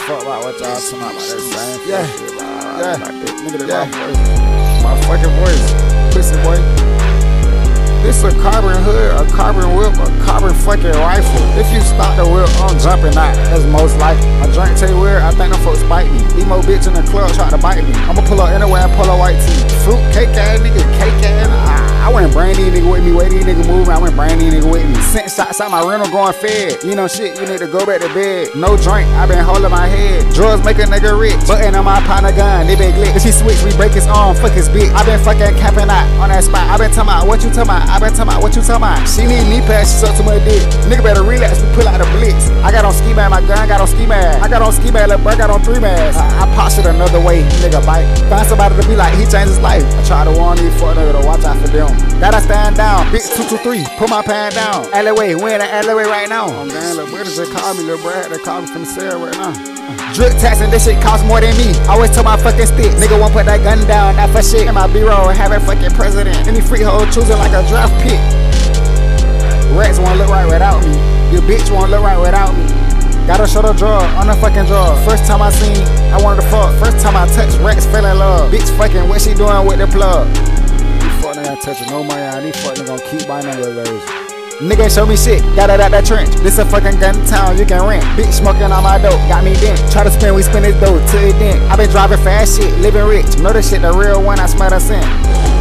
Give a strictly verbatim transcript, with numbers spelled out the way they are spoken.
fuck about what y'all talking about that same Yeah. shit. Yeah. Like this. Nigga, that's Yeah. my voice. My fucking voice. Pussy boy. This a carbon hood, a carbon whip, a carbon fucking rifle. If you stop the whip, I'm jumping out. That's most likely. My drink take weird, I think them folks spite me. Emo bitch in the club try to bite me. I'ma pull up anywhere and pull a white tee. Fruit cake ass nigga, cake ass nigga. I, I went brain these nigga with me, way these nigga moving, I went brain these nigga with me. Sent shots out my rental going fed. You know shit, you need to go back to bed. No drink, I been holding my head. Drugs make a nigga rich. Button on my partner gun, they been glick. If he switch, we break his arm, fuck his bitch. I been fucking capping out on that spot. I been talking about what you talking about. I been talking about what you talking about. She need knee pads, she suck too much dick. Nigga better relax, we pull out the blitz. I got on ski mask, my gun got on ski mask. I got on ski mask, little bro got on three masks. I, I postured another way, nigga bite. Find somebody to be like, he changed his life. I try to warn these fuck nigga to watch out for them. Gotta stand down, bitch two two three, put my pan down. Alleyway, we in the alleyway right now. I'm down, little brother just called me, little bro had to call me from the cell right now. Drip taxing, this shit cost more than me. Always tell my fucking stick, nigga won't put that gun down, not for shit. In my B-roll, having fucking president. Any free hoe choosing like a draft pick. Rats won't look right without me. Your bitch won't look right without me. Gotta show the drug on the fucking drug. First time I seen, I wanted to fuck. First time I touched, rats fell in love. Bitch fucking, what she doing with the plug? These fuck nigga touching no money, and these fuck nigga gon' keep buying them little those. Nigga ain't show me shit, got it out that trench. This a fucking gun town, you can rent. Bitch smoking on my dope, got me dent. Try to spin, we spin this dough till it dent. I been driving fast shit, living rich. Know this shit the real one, I smell the scent.